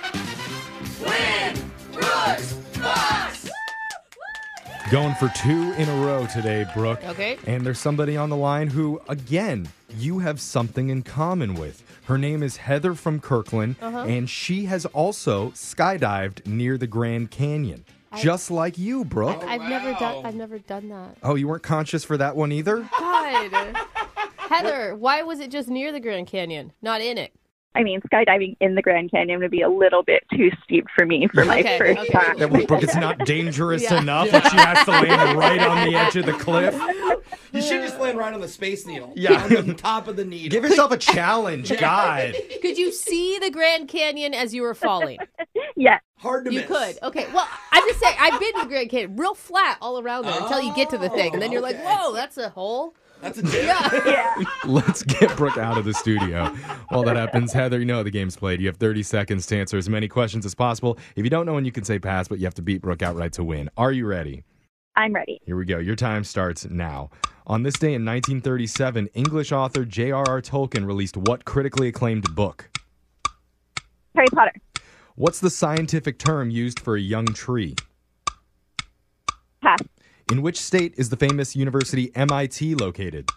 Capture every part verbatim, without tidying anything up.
Win Brooks Box! Going for two in a row today, Brooke. Okay. And there's somebody on the line who, again, you have something in common with. Her name is Heather from Kirkland, Uh-huh. and she has also skydived near the Grand Canyon. I- Just like you, Brooke. I've wow. never done. I've never done that. Oh, you weren't conscious for that one either? God, Heather, why was it just near the Grand Canyon, not in it? I mean, skydiving in the Grand Canyon would be a little bit too steep for me for my Okay, first okay. time. Yeah, well, Brooke, it's not dangerous Yeah. enough that she has to land right on the edge of the cliff. You should just land right on the Space Needle. Yeah. On the top of the needle. Give yourself a challenge, God. Could you see the Grand Canyon as you were falling? Yes. Hard to You miss. could. Okay. Well, I'm just saying, I've been to the Grand Canyon, real flat all around there until you get to the thing, and then you're like, okay. whoa, that's a hole. That's a dip. Yeah. Yeah. Let's get Brooke out of the studio. While that happens, Heather, you know how the game's played. You have thirty seconds to answer as many questions as possible. If you don't know when, you can say pass, but you have to beat Brooke outright to win. Are you ready? I'm ready. Here we go. Your time starts now. On this day in nineteen thirty-seven, English author J R R. Tolkien released what critically acclaimed book? Harry Potter. What's the scientific term used for a young tree? Pass. In which state is the famous university M I T located?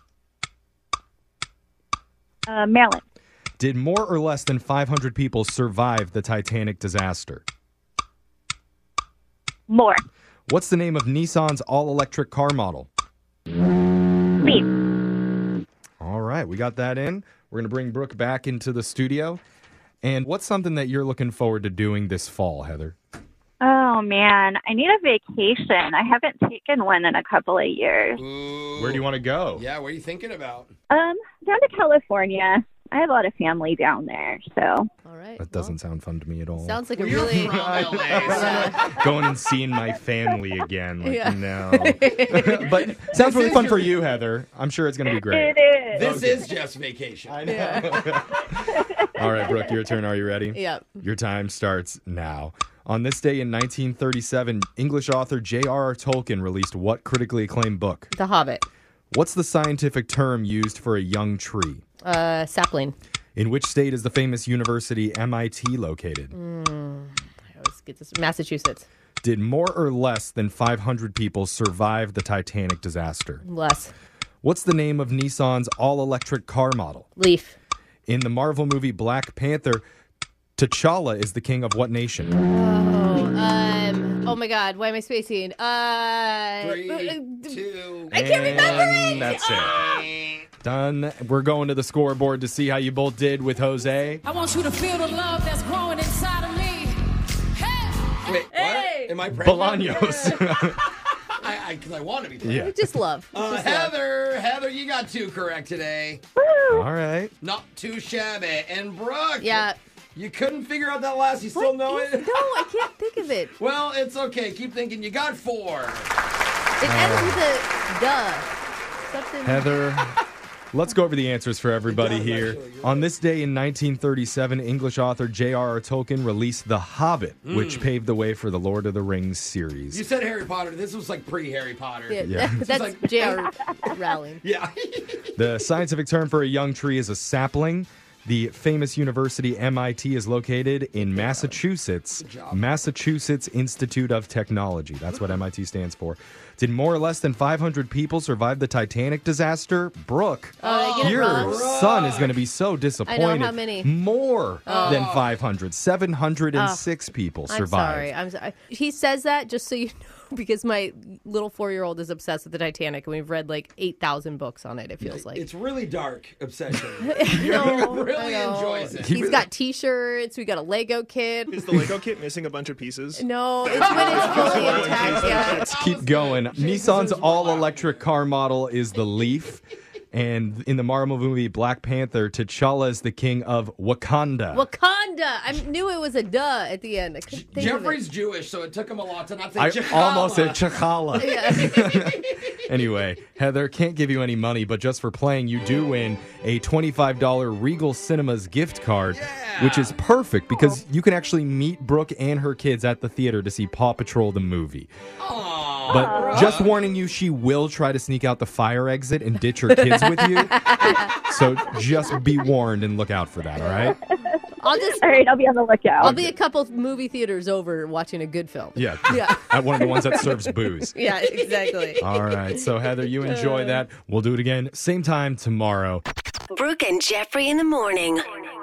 Uh, Maryland. Did more or less than five hundred people survive the Titanic disaster? More. What's the name of Nissan's all-electric car model? Leaf. All right, we got that in. We're going to bring Brooke back into the studio. And what's something that you're looking forward to doing this fall, Heather? Oh, man. I need a vacation. I haven't taken one in a couple of years. Ooh. Where do you want to go? Yeah, what are you thinking about? Um, down to California. I have a lot of family down there, so. All right. That doesn't sound fun to me at all. Well, sounds like a Well, you're really. from L A, so- Going and seeing my family again. Like, Yeah. no. But sounds really fun for you, Heather. I'm sure it's going to be great. It is. This is Jeff's vacation. I know. All right, Brooke, your turn. Are you ready? Yep. Your time starts now. On this day in nineteen thirty-seven, English author J R R. Tolkien released what critically acclaimed book? The Hobbit. What's the scientific term used for a young tree? Uh, sapling. In which state is the famous university M I T located? I always get this. Massachusetts. Did more or less than five hundred people survive the Titanic disaster? Less. What's the name of Nissan's all-electric car model? Leaf. In the Marvel movie Black Panther, T'Challa is the king of what nation? Oh, um, oh my God. Why am I spacing? Uh, Three, two, I can't remember And it. that's it. Done. We're going to the scoreboard to see how you both did with Jose. I want you to feel the love that's growing inside of me. Hey! Wait, Hey! what? Am I pregnant? Bolaños. I, because I, want to be pregnant. Yeah. Just love. Uh, Just love. Heather, Heather, you got two correct today. All right. Not too shabby. And Brooke, Yeah. you couldn't figure out that last. You still What know is- it? No, I can't think of it. Well, it's okay. Keep thinking. You got four. It ends with a duh. Something. Heather, let's go over the answers for everybody It does, here. actually. You're On this day in nineteen thirty-seven, English author J R R. Tolkien released The Hobbit, which paved the way for the Lord of the Rings series. You said Harry Potter. This was like pre-Harry Potter. Yeah, Yeah. that's like- J R. Rowling. Yeah. The scientific term for a young tree is a sapling. The famous university M I T is located in Massachusetts. job. Massachusetts Institute of Technology. That's what M I T stands for. Did more or less than five hundred people survive the Titanic disaster? Brooke, Oh, I get it your wrong. son is going to be so disappointed. how many. More than five hundred. seven hundred six people I'm survived. sorry. I'm sorry. He says that just so you know, because my little four-year-old is obsessed with the Titanic, and we've read like eight thousand books on it. It feels like. It's really dark obsession. No, really I know. enjoys it. He's got T-shirts. We got a Lego kit. Is the Lego kit missing a bunch of pieces? No, it's when it's fully intact. Yeah. Let's keep going. Nissan's all-electric car model is the Leaf. And in the Marvel movie Black Panther, T'Challa is the king of Wakanda. Wakanda. I knew it was a duh at the end. I couldn't think Jeffrey's of Jewish, so it took him a lot to not say I Chakala. almost said T'Challa. it. Yeah. Anyway, Heather, can't give you any money, but just for playing, you do win a twenty-five dollars Regal Cinemas gift card, Yeah. which is perfect because you can actually meet Brooke and her kids at the theater to see Paw Patrol the movie. Aw. But just warning you, she will try to sneak out the fire exit and ditch her kids with you. So just be warned and look out for that, all right? I'll just. All right, I'll be on the lookout. I'll be a couple movie theaters over watching a good film. Yeah. Yeah. At one of the ones that serves booze. Yeah, exactly. All right. So, Heather, you enjoy that. We'll do it again same time tomorrow. Brooke and Jeffrey in the morning.